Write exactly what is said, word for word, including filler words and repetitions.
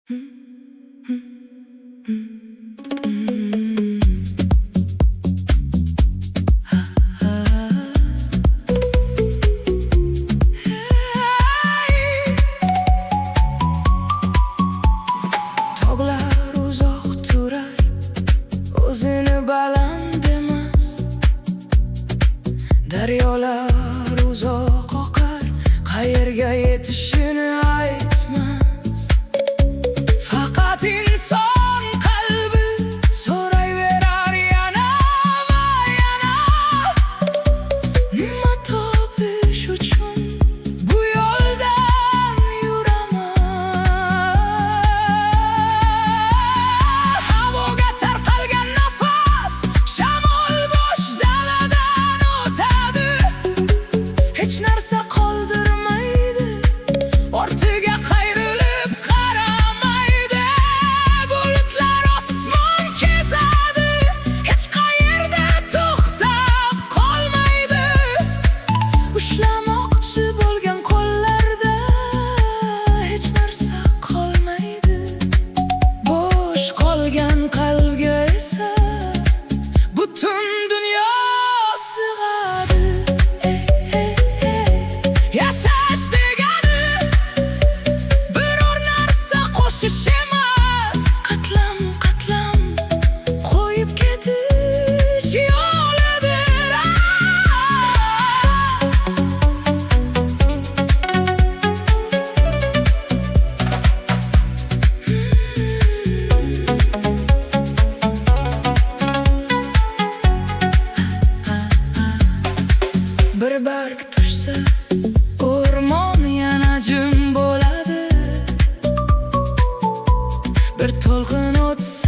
Tog'lar uzoq turar, o'zini baland emas. Daryolar uzoq oqar, qayerga yetishini aytmas. Faqat inson qalbi so'rayverar yana va yana. Nima topish uchun bu yo'ldan yuraman? Havoga tarqalgan nafas, shamol bo'sh daladan o'tadi. Hech narsa qoldirmaydi, ortiga qayrilib qaramaydi. Bulutlar osmon kezadi, hech qayerda to'xtab qolmaydi. Ushlamoqchi bo'lgan qo'llarda hech narsa qolmaydi. Bo'sh qolgan qalbga esa butun dunyo sig'adi. Yashash degani biror narsa qo'shish emas, qatlam qatlam qo'yib ketish yo'lidir. Bir barg tushsa, o'rmon yana jim bo'ladi. Bir to'lqin o'tsa,